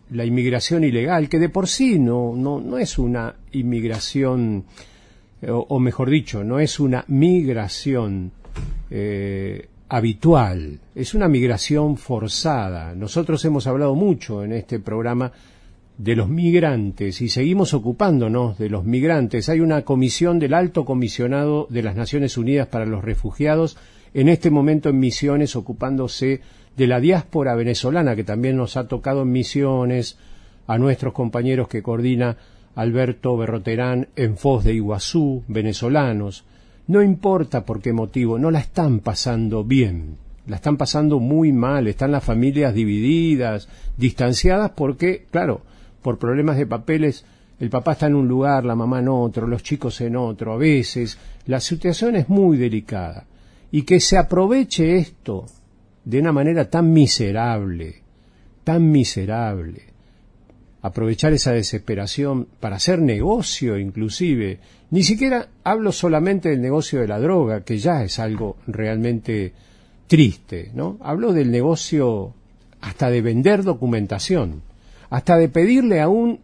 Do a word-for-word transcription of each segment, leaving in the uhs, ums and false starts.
la inmigración ilegal, que de por sí no, no, no es una inmigración, o, o mejor dicho, no es una migración eh, habitual, es una migración forzada. Nosotros hemos hablado mucho en este programa de los migrantes y seguimos ocupándonos de los migrantes. Hay una comisión del Alto Comisionado de las Naciones Unidas para los Refugiados en este momento en Misiones ocupándose de la diáspora venezolana, que también nos ha tocado en Misiones, a nuestros compañeros que coordina Alberto Berroterán en Foz de Iguazú, venezolanos. No importa por qué motivo, no la están pasando bien, la están pasando muy mal, están las familias divididas, distanciadas porque, claro, por problemas de papeles, el papá está en un lugar, la mamá en otro, los chicos en otro, a veces, la situación es muy delicada. Y que se aproveche esto de una manera tan miserable, tan miserable, aprovechar esa desesperación para hacer negocio inclusive, ni siquiera hablo solamente del negocio de la droga, que ya es algo realmente triste, ¿no? Hablo del negocio hasta de vender documentación, hasta de pedirle a un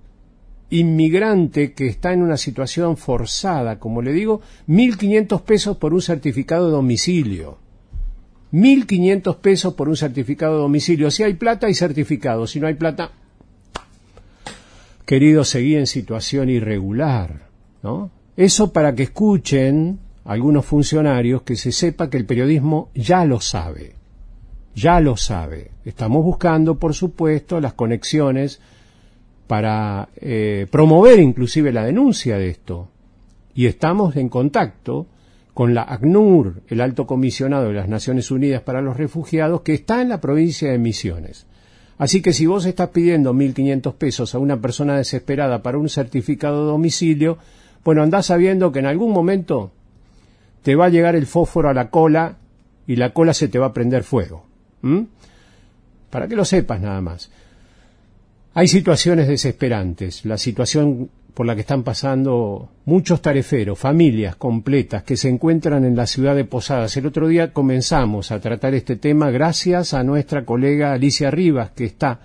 inmigrante que está en una situación forzada, como le digo, mil quinientos pesos por un certificado de domicilio. Mil quinientos pesos por un certificado de domicilio. Si hay plata, hay certificado. Si no hay plata, querido, seguí en situación irregular, ¿no? Eso para que escuchen algunos funcionarios, que se sepa que el periodismo ya lo sabe. Ya lo sabe. Estamos buscando, por supuesto, las conexiones para eh, promover inclusive la denuncia de esto. Y estamos en contacto con la ACNUR, el Alto Comisionado de las Naciones Unidas para los Refugiados, que está en la provincia de Misiones. Así que si vos estás pidiendo mil quinientos pesos a una persona desesperada para un certificado de domicilio, bueno, andás sabiendo que en algún momento te va a llegar el fósforo a la cola y la cola se te va a prender fuego. ¿Mm? Para que lo sepas nada más. Hay situaciones desesperantes, la situación por la que están pasando muchos tareferos, familias completas que se encuentran en la ciudad de Posadas. El otro día comenzamos a tratar este tema gracias a nuestra colega Alicia Rivas, que está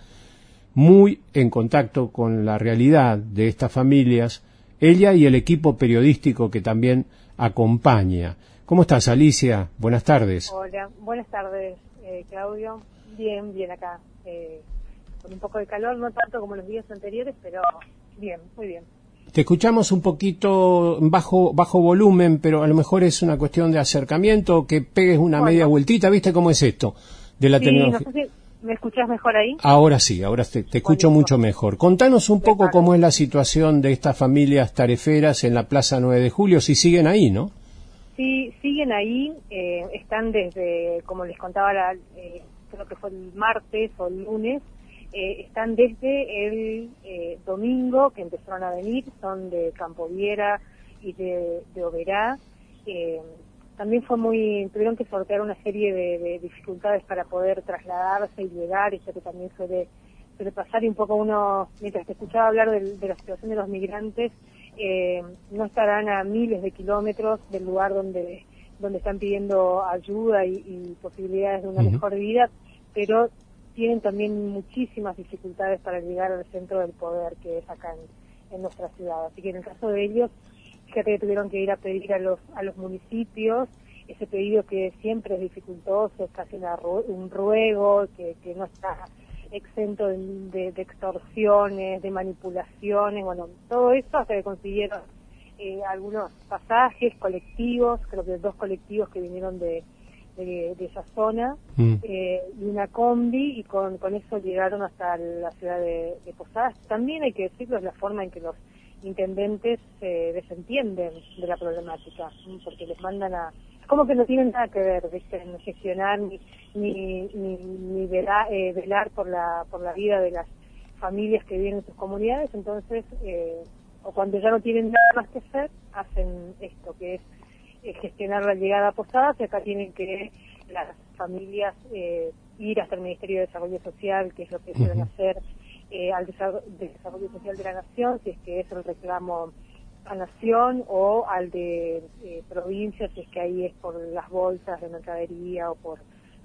muy en contacto con la realidad de estas familias, ella y el equipo periodístico que también acompaña. ¿Cómo estás, Alicia? Buenas tardes. Hola, buenas tardes, eh, Claudio. Bien, bien acá. Eh, con un poco de calor, no tanto como los días anteriores, pero bien, muy bien. Te escuchamos un poquito bajo bajo volumen, pero a lo mejor es una cuestión de acercamiento, que pegues una bueno. media vueltita. ¿Viste cómo es esto de la sí, tecnología? No sé si me escuchás mejor ahí. Ahora sí, ahora te, te escucho Buenísimo. mucho mejor. Contanos un poco cómo es la situación de estas familias tareferas en la Plaza nueve de julio, si siguen ahí, ¿no? Sí, siguen ahí, eh, están desde, como les contaba, la, eh, creo que fue el martes o el lunes, eh, están desde el eh, domingo que empezaron a venir, son de Campoviera y de, de Oberá. Eh, también fue muy, tuvieron que sortear una serie de, de dificultades para poder trasladarse y llegar, eso que también suele, suele pasar, y un poco uno, mientras te escuchaba hablar de, de la situación de los migrantes, Eh, no estarán a miles de kilómetros del lugar donde donde están pidiendo ayuda y, y posibilidades de una uh-huh. mejor vida, pero tienen también muchísimas dificultades para llegar al centro del poder, que es acá en, en nuestra ciudad. Así que en el caso de ellos, fíjate que tuvieron que ir a pedir a los a los municipios, ese pedido que siempre es dificultoso, es casi una, un ruego, que, que no está exento de, de, de extorsiones, de manipulaciones, bueno, todo eso hasta que consiguieron eh, algunos pasajes colectivos, creo que dos colectivos que vinieron de, de, de esa zona, mm. eh, y una combi, y con, con eso llegaron hasta la ciudad de, de Posadas. También hay que decirlo, es la forma en que los intendentes se eh, desentienden de la problemática, ¿sí? Porque les mandan a... como que no tienen nada que ver, ¿viste? En gestionar ni ni ni, ni velar, eh, velar por la por la vida de las familias que viven en sus comunidades. Entonces, eh, o cuando ya no tienen nada más que hacer, hacen esto, que es eh, gestionar la llegada a Posadas, y acá tienen que las familias eh, ir hasta el Ministerio de Desarrollo Social, que es lo que uh-huh. deben hacer, eh, al desarrollo, desarrollo Social de la Nación, si es que es el reclamo a Nación, o al de eh, provincias, si es que ahí es por las bolsas de mercadería o por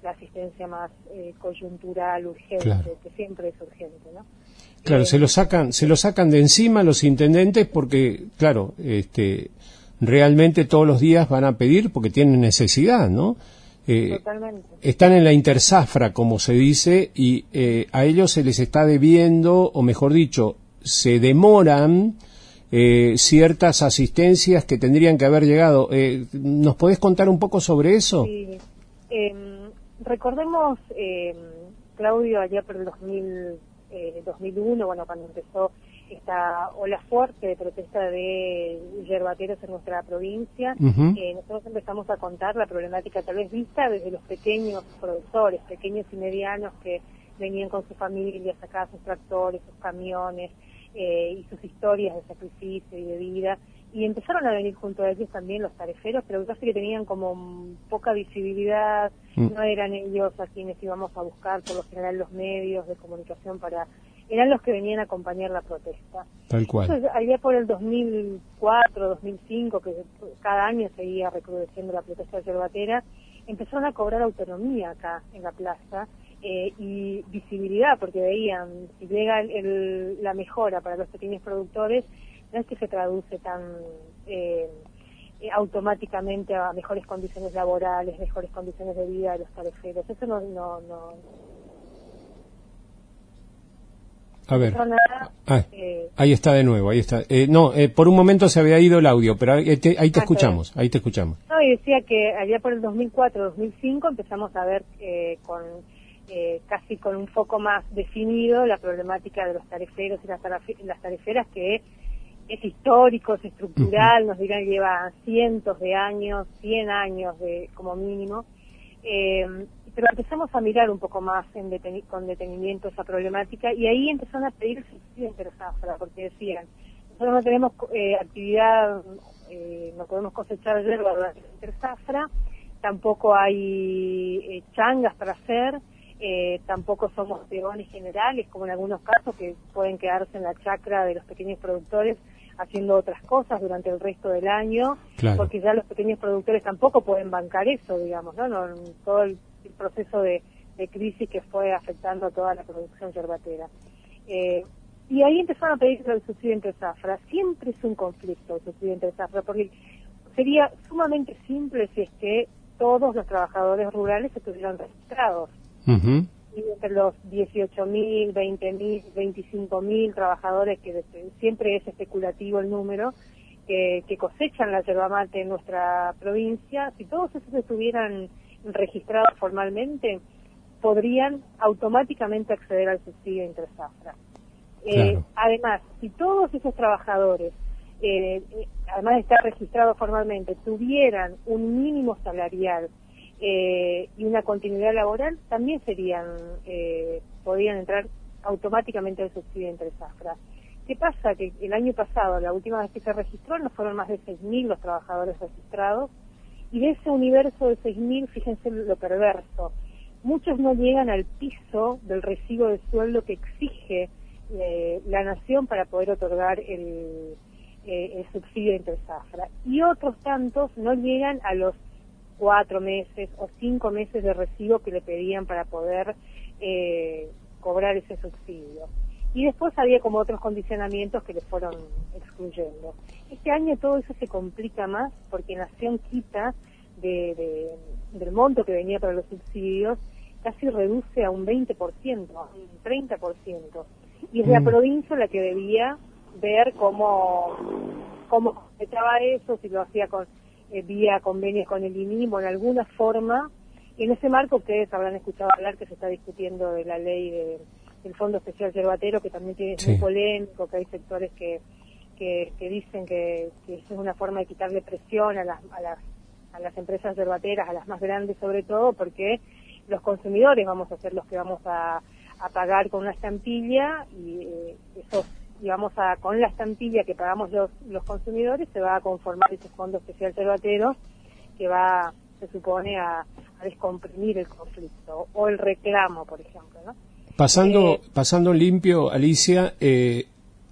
la asistencia más eh, coyuntural, urgente, claro. que siempre es urgente, ¿no? Claro, eh, se lo sacan, se lo sacan de encima los intendentes porque, claro, este, realmente todos los días van a pedir porque tienen necesidad, ¿no? Eh, Totalmente. Están en la interzafra, como se dice, y eh, a ellos se les está debiendo, o mejor dicho, se demoran eh, ciertas asistencias que tendrían que haber llegado. Eh, ¿Nos podés contar un poco sobre eso? Sí. Eh, recordemos, eh, Claudio, allá por el dos mil, eh, dos mil uno, bueno, cuando empezó esta ola fuerte de protesta de yerbateros en nuestra provincia, Uh-huh. eh, nosotros empezamos a contar la problemática tal vez vista desde los pequeños productores, pequeños y medianos que venían con sus familias, sacaban sus tractores, sus camiones, eh, y sus historias de sacrificio y de vida, y empezaron a venir junto a ellos también los tareferos, pero casi que tenían como poca visibilidad, mm. no eran ellos a quienes íbamos a buscar por lo general los medios de comunicación para... eran los que venían a acompañar la protesta. Tal cual. Entonces, allá por el dos mil cuatro, dos mil cinco, que cada año seguía recrudeciendo la protesta yerbatera, empezaron a cobrar autonomía acá en la plaza eh, y visibilidad, porque veían, si llega el, el, la mejora para los pequeños productores, no es que se traduce tan eh, automáticamente a mejores condiciones laborales, mejores condiciones de vida de los tareferos. Eso no... no, no A ver, nada, ah, eh, ahí está de nuevo, ahí está. Eh, no, eh, por un momento se había ido el audio, pero ahí te, ahí te ah, escuchamos, ahí te escuchamos. No, y decía que allá por el dos mil cuatro, dos mil cinco empezamos a ver eh, con eh, casi con un foco más definido la problemática de los tareferos y las, taref- las tareferas, que es histórico, es estructural, uh-huh. nos dirán que lleva cientos de años, cien años de como mínimo. Eh, pero empezamos a mirar un poco más en deten- con detenimiento esa problemática, y ahí empezaron a pedir el subsidio interzafra, porque decían, nosotros no tenemos eh, actividad, eh, no podemos cosechar yerba durante la interzafra, tampoco hay eh, changas para hacer, eh, tampoco somos peones generales, como en algunos casos que pueden quedarse en la chacra de los pequeños productores haciendo otras cosas durante el resto del año, claro. porque ya los pequeños productores tampoco pueden bancar eso, digamos, ¿no? no todo el, el proceso de, de crisis que fue afectando a toda la producción yerbatera. Eh, y ahí empezaron a pedir el subsidio interzafra. Siempre es un conflicto el subsidio interzafra, porque sería sumamente simple si es que todos los trabajadores rurales estuvieran registrados. Uh-huh. Y entre los dieciocho mil, veinte mil, veinticinco mil trabajadores, que siempre es especulativo el número, que, que cosechan la yerba mate en nuestra provincia, si todos esos estuvieran registrados formalmente, podrían automáticamente acceder al subsidio interzafra. Eh, claro. Además, si todos esos trabajadores, eh, eh, además de estar registrados formalmente, tuvieran un mínimo salarial Eh, y una continuidad laboral, también serían, eh, podrían entrar automáticamente al subsidio interzafra. ¿Qué pasa? Que el año pasado, la última vez que se registró, no fueron más de seis mil los trabajadores registrados, y de ese universo de seis mil, fíjense lo perverso, muchos no llegan al piso del recibo de sueldo que exige eh, la nación para poder otorgar el, eh, el subsidio interzafra, y otros tantos no llegan a los cuatro meses o cinco meses de recibo que le pedían para poder eh, cobrar ese subsidio. Y después había como otros condicionamientos que le fueron excluyendo. Este año todo eso se complica más porque Nación quita de, de, del monto que venía para los subsidios, casi reduce a un veinte por ciento, a un treinta por ciento. Y es mm. la provincia la que debía ver cómo, cómo estaba eso, si lo hacía con vía convenios con el I N I M o en alguna forma, y en ese marco ustedes habrán escuchado hablar que se está discutiendo de la ley de, del Fondo Especial Yerbatero, que también tiene, sí. muy polémico, que hay sectores que que, que dicen que, que eso es una forma de quitarle presión a las, a las a las empresas yerbateras, a las más grandes sobre todo, porque los consumidores vamos a ser los que vamos a, a pagar con una estampilla, y eh, esos y vamos a, con la estampilla que pagamos los, los consumidores, se va a conformar ese fondo especial yerbatero que va, se supone, a, a descomprimir el conflicto o el reclamo, por ejemplo, ¿no? Pasando, eh, pasando limpio, Alicia, eh,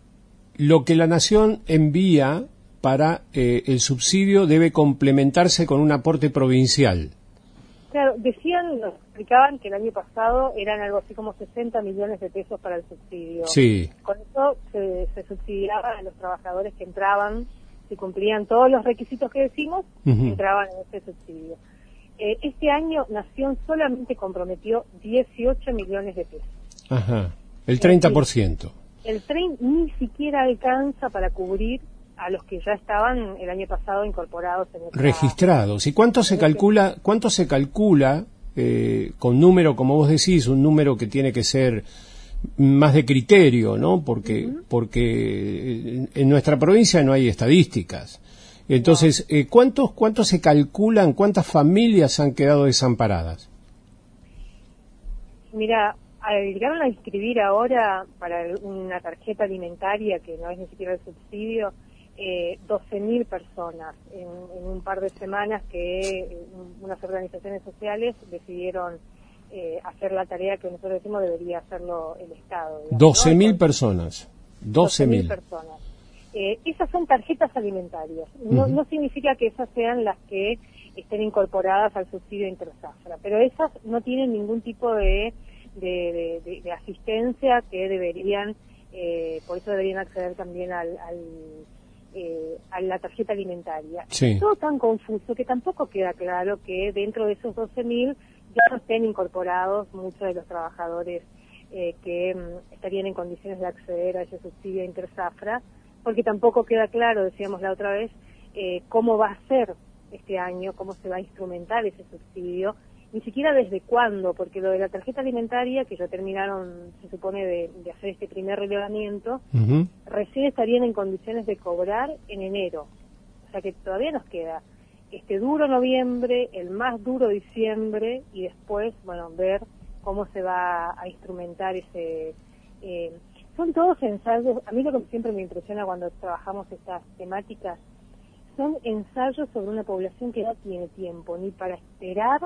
lo que la Nación envía para eh, el subsidio debe complementarse con un aporte provincial. Claro, decían, nos explicaban que el año pasado eran algo así como sesenta millones de pesos para el subsidio. Sí. Con eso se, se subsidiaba a los trabajadores que entraban, si cumplían todos los requisitos que decimos, uh-huh. entraban en ese subsidio. Eh, este año Nación solamente comprometió dieciocho millones de pesos. Ajá, el treinta por ciento. El tren ni siquiera alcanza para cubrir a los que ya estaban el año pasado incorporados en esta... registrados. ¿Y cuánto se calcula, cuánto se calcula eh, con número, como vos decís, un número que tiene que ser más de criterio, ¿no? Porque uh-huh. porque en nuestra provincia no hay estadísticas. Entonces, no. eh, ¿cuántos cuántos se calculan, cuántas familias han quedado desamparadas? Mira, llegaron a inscribir ahora para una tarjeta alimentaria que no es ni siquiera el subsidio, eh, doce mil personas en, en un par de semanas que eh, unas organizaciones sociales decidieron eh, hacer la tarea que nosotros decimos debería hacerlo el Estado. doce mil personas. doce mil personas. Eh, esas son tarjetas alimentarias. No, uh-huh. no significa que esas sean las que estén incorporadas al subsidio interzafra, pero esas no tienen ningún tipo de De, de, de, de asistencia que deberían, eh, por eso deberían acceder también al, al eh, a la tarjeta alimentaria. Sí. Es todo tan confuso que tampoco queda claro que dentro de esos doce mil ya no estén incorporados muchos de los trabajadores eh, que mm, estarían en condiciones de acceder a ese subsidio interzafra, porque tampoco queda claro, decíamos la otra vez, eh, cómo va a ser este año, cómo se va a instrumentar ese subsidio, ni siquiera desde cuándo, porque lo de la tarjeta alimentaria, que ya terminaron, se supone, de, de hacer este primer relevamiento, uh-huh. recién estarían en condiciones de cobrar en enero. O sea que todavía nos queda este duro noviembre, el más duro diciembre, y después, bueno, ver cómo se va a instrumentar ese... Eh, son todos ensayos, a mí lo que siempre me impresiona cuando trabajamos estas temáticas, son ensayos sobre una población que no tiene tiempo ni para esperar,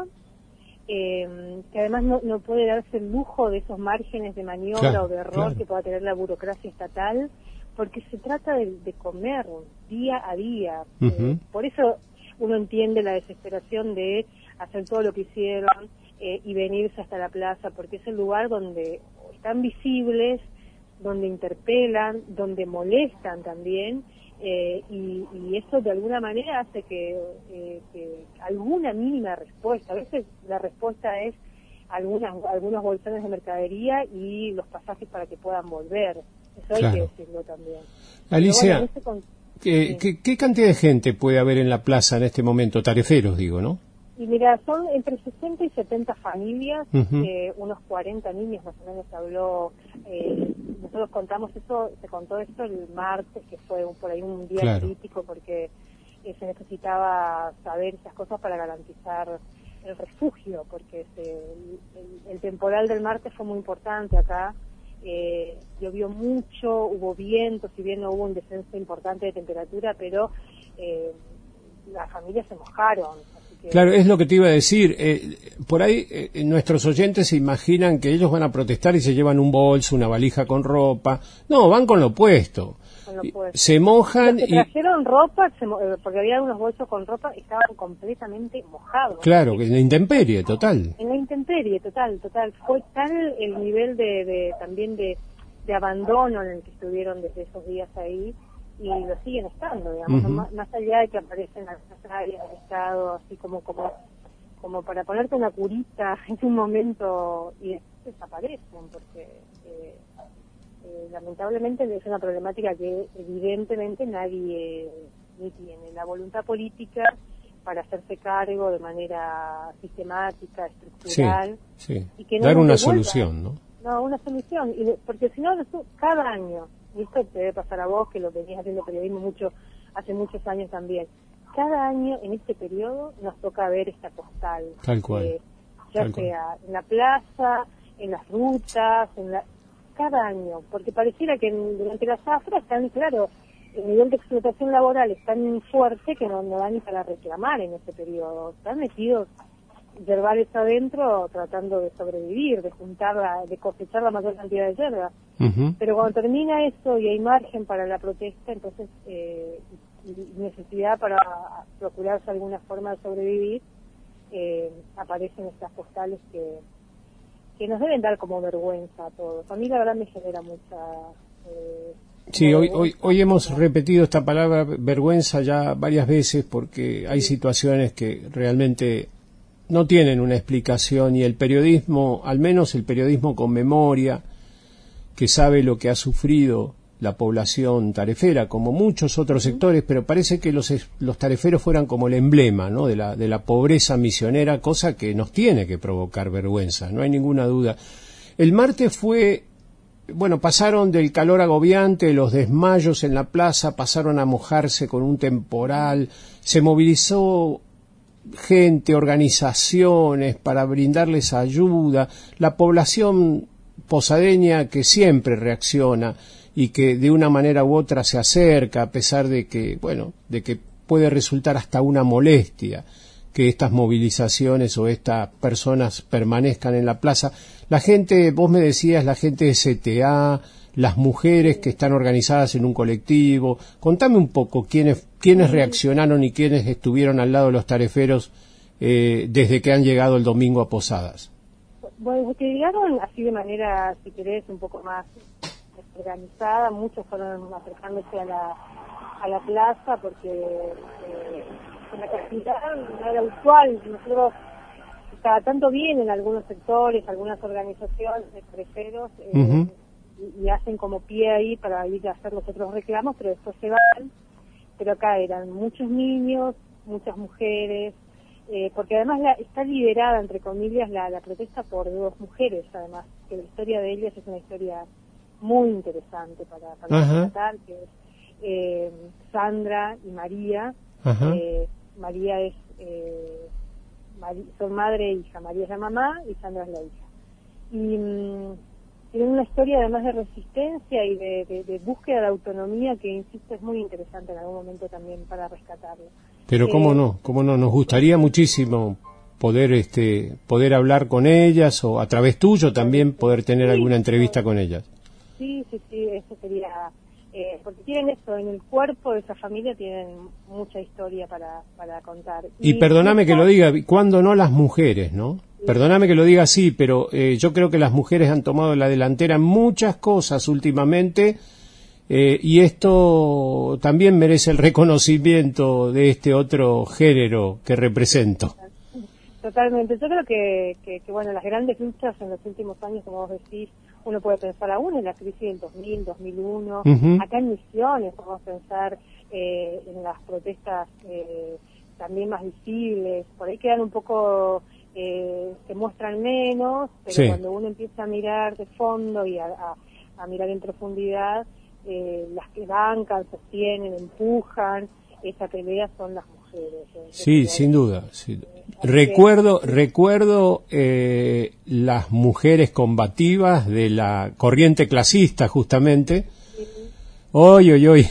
Eh, que además no, no puede darse el lujo de esos márgenes de maniobra claro, o de error claro. que pueda tener la burocracia estatal, porque se trata de, de comer día a día. Uh-huh. Eh, por eso uno entiende la desesperación de hacer todo lo que hicieron eh, y venirse hasta la plaza, porque es el lugar donde están visibles, donde interpelan, donde molestan también, Eh, y, y eso de alguna manera hace que, eh, que alguna mínima respuesta, a veces la respuesta es algunas, algunos bolsones de mercadería y los pasajes para que puedan volver, eso claro. hay que decirlo también. Alicia, bueno, con... ¿qué, sí. ¿qué, ¿qué cantidad de gente puede haber en la plaza en este momento? Tareferos, digo, ¿no? Y mira, son entre sesenta y setenta familias, uh-huh. eh, unos cuarenta niños más o menos habló, eh, nosotros contamos eso, se contó esto el martes, que fue un, por ahí un día claro. crítico porque eh, se necesitaba saber esas cosas para garantizar el refugio, porque se, el, el temporal del martes fue muy importante acá, eh, llovió mucho, hubo viento, si bien no hubo un descenso importante de temperatura, pero eh, las familias se mojaron. Claro, es lo que te iba a decir. Eh, por ahí eh, nuestros oyentes se imaginan que ellos van a protestar y se llevan un bolso, una valija con ropa. No, van con lo opuesto. Con lo opuesto. Se mojan Los que y... trajeron ropa, se mo- porque había unos bolsos con ropa, estaban completamente mojados. Claro, que en la intemperie, total. En la intemperie, total, total. Fue tal el nivel de, de también de, de abandono en el que estuvieron desde esos días ahí, y lo siguen estando, digamos, uh-huh. más, más allá de que aparecen algunas áreas del Estado, así como como como para ponerte una curita en un momento y después desaparecen, porque eh, eh, lamentablemente es una problemática que evidentemente nadie ni tiene la voluntad política para hacerse cargo de manera sistemática, estructural, sí, sí. y que no dar una devuelva, solución, ¿no? No, una solución, y de, porque si no, cada año, y esto te debe pasar a vos, que lo venías haciendo periodismo mucho hace muchos años también, cada año en este periodo nos toca ver esta postal. Tal cual. Eh, ya Tal sea cual. en la plaza, en las rutas, en la, cada año, porque pareciera que en, durante la zafra están, claro, el nivel de explotación laboral es tan fuerte que no, no da ni para reclamar en ese periodo. Están metidos yerbales adentro tratando de sobrevivir, de juntar, la, de cosechar la mayor cantidad de hierba. Uh-huh. Pero cuando termina eso y hay margen para la protesta, entonces eh, y necesidad para procurarse alguna forma de sobrevivir, eh, aparecen estas postales que, que nos deben dar como vergüenza a todos. A mí la verdad me genera mucha... Eh, Sí, hoy, hoy, hoy hemos repetido esta palabra vergüenza ya varias veces porque hay situaciones que realmente no tienen una explicación y el periodismo, al menos el periodismo con memoria, que sabe lo que ha sufrido la población tarefera, como muchos otros sectores, pero parece que los, los tareferos fueran como el emblema, ¿no?, de la, de la pobreza misionera, cosa que nos tiene que provocar vergüenza, no hay ninguna duda. El martes fue... Bueno, pasaron del calor agobiante, los desmayos en la plaza, pasaron a mojarse con un temporal, se movilizó gente, organizaciones para brindarles ayuda, la población posadeña que siempre reacciona y que de una manera u otra se acerca, a pesar de que, bueno, de que puede resultar hasta una molestia que estas movilizaciones o estas personas permanezcan en la plaza. La gente, vos me decías, la gente de S T A, las mujeres que están organizadas en un colectivo. Contame un poco quiénes, quiénes reaccionaron y quiénes estuvieron al lado de los tareferos eh, desde que han llegado el domingo a Posadas. Bueno, que llegaron así de manera, si querés, un poco más organizada. Muchos fueron acercándose a la, a la plaza porque eh, la cantidad no era usual. Nosotros cada tanto vienen algunos sectores, algunas organizaciones de tareferos eh, uh-huh. y, y hacen como pie ahí para ir a hacer los otros reclamos, pero después se van. Pero acá eran muchos niños, muchas mujeres, eh, porque además la, está liderada, entre comillas, la, la protesta por dos mujeres, además, que la historia de ellas es una historia muy interesante para, para tratar, que es eh, Sandra y María. Uh-huh. eh, María es... Eh, son madre e hija, María es la mamá y Sandra es la hija. Y um, tienen una historia además de resistencia y de, de, de búsqueda de autonomía que, insisto, es muy interesante en algún momento también para rescatarlo. Pero cómo eh, no, cómo no, nos gustaría muchísimo poder este poder hablar con ellas o a través tuyo también poder tener sí, alguna entrevista sí, con ellas. Sí, sí, sí, eso sería... Eh, porque tienen eso, en el cuerpo de esa familia tienen mucha historia para, para contar. Y, y perdóname que lo diga, ¿cuándo no las mujeres, no? Sí. Perdóname que lo diga así, pero eh, yo creo que las mujeres han tomado la delantera en muchas cosas últimamente eh, y esto también merece el reconocimiento de este otro género que represento. Totalmente. Yo creo que, que, que, bueno, las grandes luchas en los últimos años, como vos decís, uno puede pensar aún en la crisis del dos mil, dos mil uno, uh-huh. acá en Misiones podemos pensar eh, en las protestas eh, también más visibles, por ahí quedan un poco, eh, se muestran menos, pero sí. Cuando uno empieza a mirar de fondo y a, a, a mirar en profundidad, eh, las que bancan, sostienen, empujan esa pelea son las mujeres. Eh, sí, sin duda. Sí. Recuerdo, recuerdo eh, las mujeres combativas de la corriente clasista, justamente. Sí. Oy, oy, oy.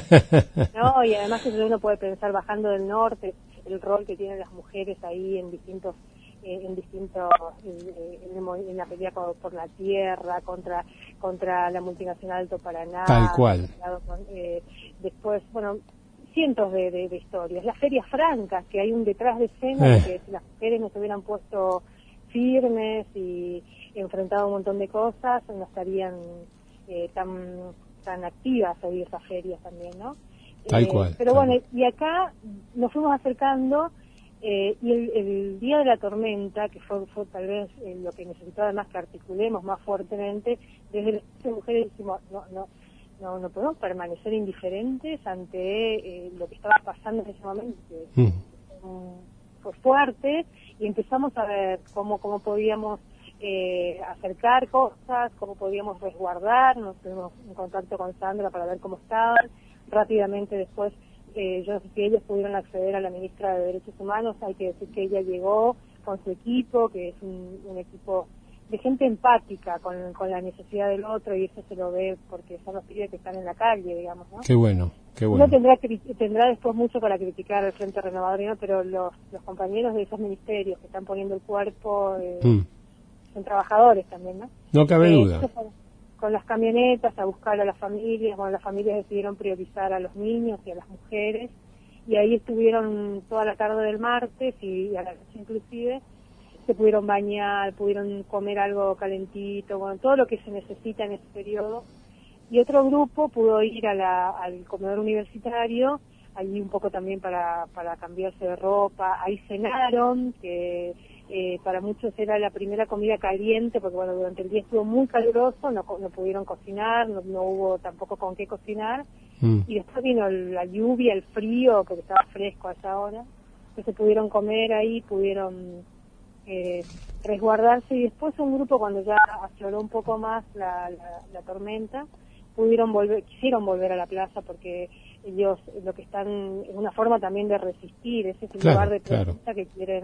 No, y además que uno puede pensar bajando del norte el rol que tienen las mujeres ahí en distintos, eh, en distintos, eh, en, en la pelea por, por la tierra contra contra la multinacional Alto Paraná. Tal cual. Con, eh, después, bueno. cientos de, de, de historias, las ferias francas, que hay un detrás de escena, eh. que si las mujeres no se hubieran puesto firmes y enfrentado a un montón de cosas, no estarían eh, tan tan activas ahí esas ferias también, ¿no? Tal eh, cual. Pero tal bueno, cual. Y acá nos fuimos acercando eh, y el, el día de la tormenta, que fue, fue tal vez eh, lo que necesitaba además que articulemos más fuertemente, desde las mujeres decimos, no, no, No, no podemos permanecer indiferentes ante eh, lo que estaba pasando en ese momento. Mm. Fue fuerte y empezamos a ver cómo cómo podíamos eh, acercar cosas, cómo podíamos resguardar. Nos tuvimos en contacto con Sandra para ver cómo estaban. Rápidamente después, eh, yo no sé si ellos pudieron acceder a la ministra de Derechos Humanos. Hay que decir que ella llegó con su equipo, que es un, un equipo de gente empática con, con la necesidad del otro, y eso se lo ve porque son los pibes que están en la calle, digamos, ¿no? Qué bueno, qué bueno. Uno tendrá, tendrá después mucho para criticar al Frente Renovador, ¿no? Pero los, los compañeros de esos ministerios que están poniendo el cuerpo eh, mm. son trabajadores también, ¿no? No cabe eh, duda. Con, con las camionetas a buscar a las familias, bueno, las familias decidieron priorizar a los niños y a las mujeres, y ahí estuvieron toda la tarde del martes y a la noche inclusive, se pudieron bañar, pudieron comer algo calentito, bueno, todo lo que se necesita en ese periodo. Y otro grupo pudo ir a la, al comedor universitario, allí un poco también para, para cambiarse de ropa, ahí cenaron, que eh, para muchos era la primera comida caliente, porque bueno, durante el día estuvo muy caluroso, no, no pudieron cocinar, no, no hubo tampoco con qué cocinar, mm. y después vino la lluvia, el frío, porque estaba fresco a esa hora, entonces pudieron comer ahí, pudieron eh, resguardarse, y después un grupo, cuando ya afloró un poco más la, la, la tormenta, pudieron volver, quisieron volver a la plaza porque ellos lo que están es una forma también de resistir, ese es el claro, lugar de protesta claro. que quieren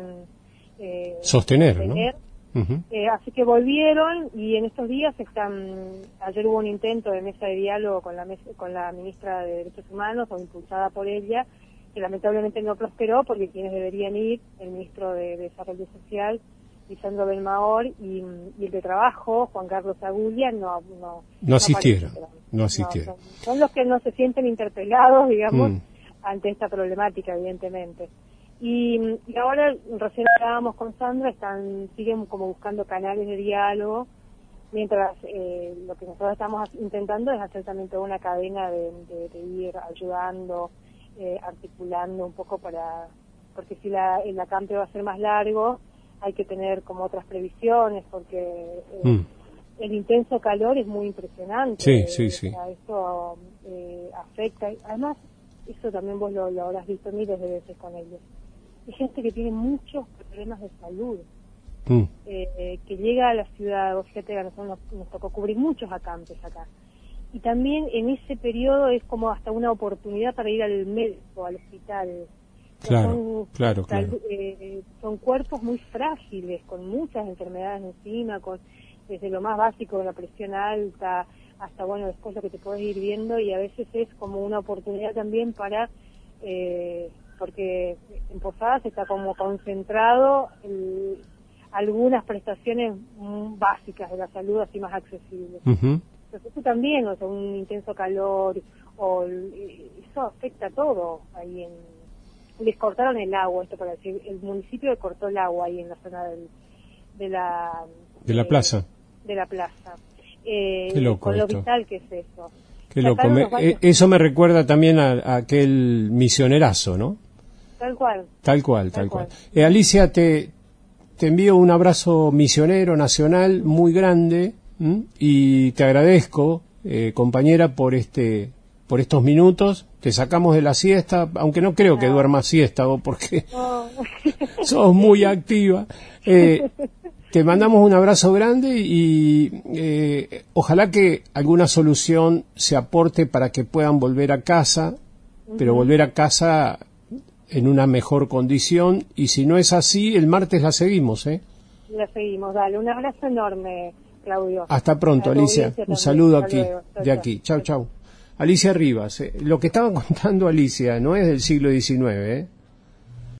eh, sostener, sostener. ¿no? Uh-huh. Eh, así que volvieron y en estos días están, ayer hubo un intento de mesa de diálogo con la mesa, con la ministra de Derechos Humanos o impulsada por ella, que lamentablemente no prosperó porque quienes deberían ir, el ministro de, de Desarrollo Social, Lisandro Belmaor, y, y el de Trabajo, Juan Carlos Agulla, no no, no asistieron. No No, asistieron. son, son los que no se sienten interpelados, digamos, mm. ante esta problemática, evidentemente. Y, y ahora, recién hablábamos con Sandra, están siguen como buscando canales de diálogo, mientras eh, lo que nosotros estamos intentando es hacer también toda una cadena de, de, de ir ayudando, eh, articulando un poco para, porque si la, el acampe va a ser más largo, hay que tener como otras previsiones, porque eh, mm. el intenso calor es muy impresionante. Sí, sí, sí. O sea, eso eh, afecta, además, eso también vos lo, lo habrás visto miles de veces con ellos. Hay gente que tiene muchos problemas de salud, mm. eh, que llega a la ciudad, o fíjate, a nosotros nos, nos tocó cubrir muchos acampes acá. Y también en ese periodo es como hasta una oportunidad para ir al médico, al hospital. Claro, son, claro, claro. Eh, son cuerpos muy frágiles, con muchas enfermedades encima, con desde lo más básico de la presión alta hasta, bueno, después lo que te puedes ir viendo, y a veces es como una oportunidad también para, eh, porque en Posadas está como concentrado el, algunas prestaciones básicas de la salud así más accesibles. Uh-huh. Entonces eso también, o sea, un intenso calor, o eso afecta todo ahí en... Les cortaron el agua, esto para decir, el municipio le cortó el agua ahí en la zona del, de la... De la eh, plaza. De la plaza. Eh, Qué loco con lo esto. vital que es eso. Qué loco. Me, eh, eso me recuerda también a, a aquel misionerazo, ¿no? Tal cual. Tal cual, tal, tal cual. cual. Eh, Alicia, te, te envío un abrazo misionero nacional muy grande, ¿m? Y te agradezco, eh, compañera, por este... por estos minutos, te sacamos de la siesta, aunque no creo que no. duermas siesta vos, porque no. sos muy activa. Eh, te mandamos un abrazo grande y eh, ojalá que alguna solución se aporte para que puedan volver a casa, uh-huh. pero volver a casa en una mejor condición, y si no es así, el martes la seguimos, ¿eh? La seguimos, dale, un abrazo enorme, Claudio. Hasta pronto, Alicia, un saludo aquí, de aquí, chau, chau. Alicia Rivas, eh, lo que estaba contando Alicia no es del siglo diecinueve, ¿eh?